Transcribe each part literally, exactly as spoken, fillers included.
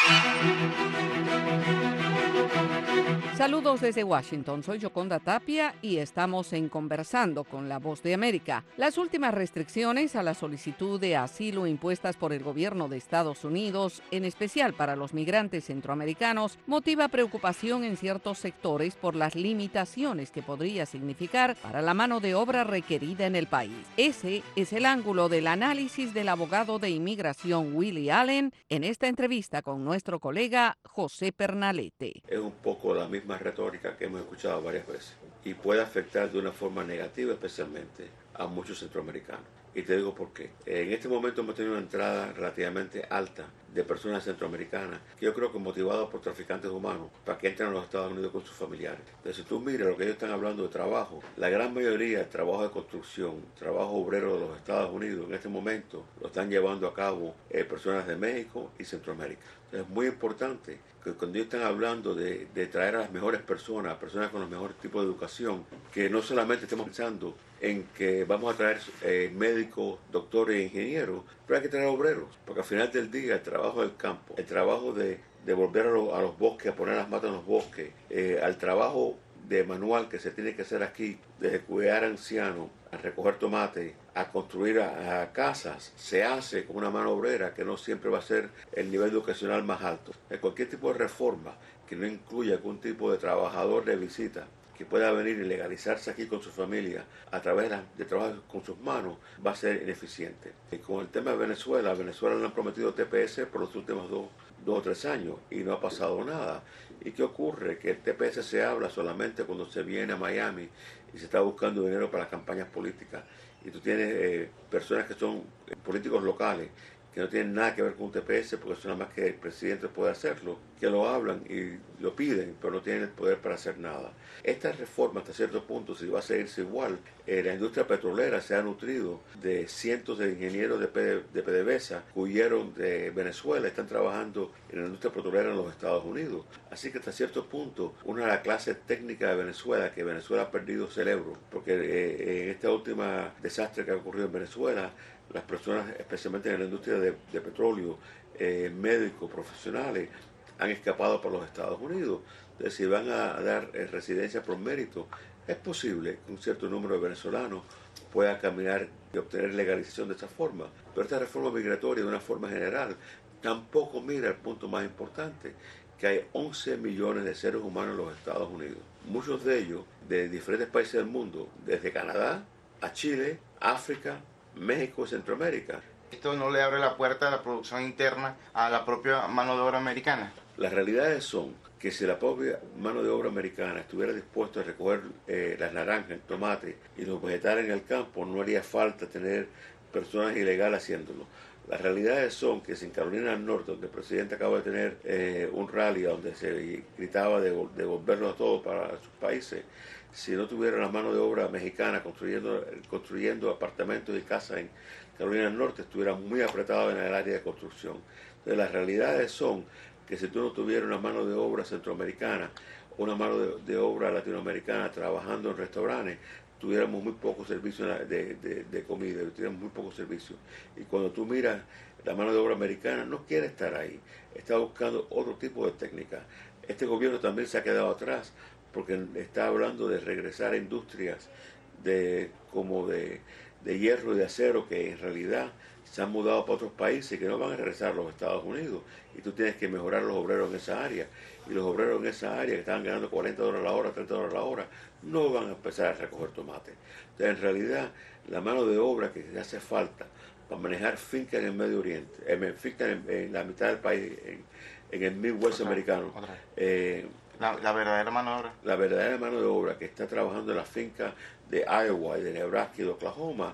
Saludos desde Washington, soy Yoconda Tapia y estamos en Conversando con la Voz de América. Las últimas restricciones a la solicitud de asilo impuestas por el gobierno de Estados Unidos, en especial para los migrantes centroamericanos, motiva preocupación en ciertos sectores por las limitaciones que podría significar para la mano de obra requerida en el país. Ese es el ángulo del análisis del abogado de inmigración Willie Allen en esta entrevista con nuestro colega José Pernalete. Es un poco la misma retórica que hemos escuchado varias veces y puede afectar de una forma negativa especialmente a muchos centroamericanos. Y te digo por qué. En este momento hemos tenido una entrada relativamente alta de personas centroamericanas que yo creo que motivadas por traficantes humanos para que entren a los Estados Unidos con sus familiares. Entonces, si tú miras lo que ellos están hablando de trabajo, la gran mayoría del trabajo de construcción, trabajo obrero de los Estados Unidos en este momento lo están llevando a cabo eh, personas de México y Centroamérica. Entonces, es muy importante que cuando ellos están hablando de, de traer a las mejores personas, personas con los mejores tipos de educación, que no solamente estemos pensando en que vamos a traer eh, médicos, doctores e ingenieros, pero hay que traer obreros, porque al final del día el trabajo del campo, el trabajo de, de volver a, lo, a los bosques, a poner las matas en los bosques, eh, al trabajo de manual que se tiene que hacer aquí, desde cuidar a ancianos, a recoger tomates, a construir a, a casas, se hace con una mano obrera que no siempre va a ser el nivel educacional más alto. En cualquier tipo de reforma que no incluya algún tipo de trabajador de visita, que pueda venir y legalizarse aquí con su familia a través de trabajar con sus manos, va a ser ineficiente. Y con el tema de Venezuela, a Venezuela le han prometido T P S por los últimos dos, dos o tres años y no ha pasado nada. ¿Y qué ocurre? Que el T P S se habla solamente cuando se viene a Miami y se está buscando dinero para las campañas políticas. Y tú tienes eh, personas que son políticos locales, que no tienen nada que ver con un T P S, porque eso nada más que el presidente puede hacerlo, que lo hablan y lo piden, pero no tienen el poder para hacer nada. Esta reforma, hasta cierto punto, si va a seguirse igual, eh, la industria petrolera se ha nutrido de cientos de ingenieros de, P, de PDVSA que huyeron de Venezuela, están trabajando en la industria petrolera en los Estados Unidos. Así que hasta cierto punto, una de las clases técnicas de Venezuela, que Venezuela ha perdido cerebro, porque eh, en esta última desastre que ha ocurrido en Venezuela, las personas, especialmente en la industria de, de petróleo, eh, médicos, profesionales, han escapado por los Estados Unidos. Entonces, si van a dar eh, residencia por mérito, es posible que un cierto número de venezolanos pueda caminar y obtener legalización de esa forma. Pero esta reforma migratoria, de una forma general, tampoco mira el punto más importante, que hay once millones de seres humanos en los Estados Unidos. Muchos de ellos de diferentes países del mundo, desde Canadá a Chile, África, México y Centroamérica. ¿Esto no le abre la puerta a la producción interna a la propia mano de obra americana? Las realidades son que si la propia mano de obra americana estuviera dispuesta a recoger eh, las naranjas, el tomate y los vegetales en el campo, no haría falta tener personas ilegales haciéndolo. Las realidades son que si en Carolina del Norte, donde el presidente acaba de tener eh, un rally donde se gritaba de devolverlos a todos para sus países, si no tuviera la mano de obra mexicana construyendo, construyendo apartamentos y casas en Carolina del Norte, estuviera muy apretado en el área de construcción. Entonces, las realidades son que si tú no tuvieras una mano de obra centroamericana, una mano de, de obra latinoamericana trabajando en restaurantes, tuviéramos muy pocos servicios de, de, de comida, tuviéramos muy pocos servicios. Y cuando tú miras, la mano de obra americana no quiere estar ahí, está buscando otro tipo de técnica. Este gobierno también se ha quedado atrás porque está hablando de regresar a industrias de, como de, de hierro y de acero que en realidad se han mudado para otros países y que no van a regresar a los Estados Unidos. Y tú tienes que mejorar los obreros en esa área. Y los obreros en esa área que estaban ganando cuarenta dólares la hora, treinta dólares la hora, no van a empezar a recoger tomate. Entonces, en realidad, la mano de obra que hace falta para manejar fincas en el Medio Oriente, en fincas en, en la mitad del país, en, en el Midwest Otra, americano, otra. Eh, La, la verdadera mano de obra. La verdadera mano de obra que está trabajando en las fincas de Iowa y de Nebraska y de Oklahoma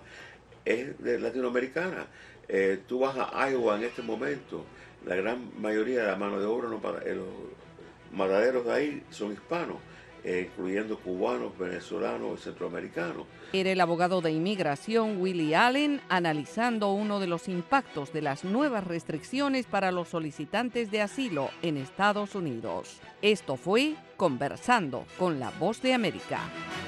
es de latinoamericana. Eh, tú vas a Iowa en este momento, la gran mayoría de la mano de obra, no para, eh, los mataderos de ahí son hispanos, eh, incluyendo cubanos, venezolanos y centroamericanos. Era el abogado de inmigración Willie Allen analizando uno de los impactos de las nuevas restricciones para los solicitantes de asilo en Estados Unidos. Esto fue Conversando con la Voz de América.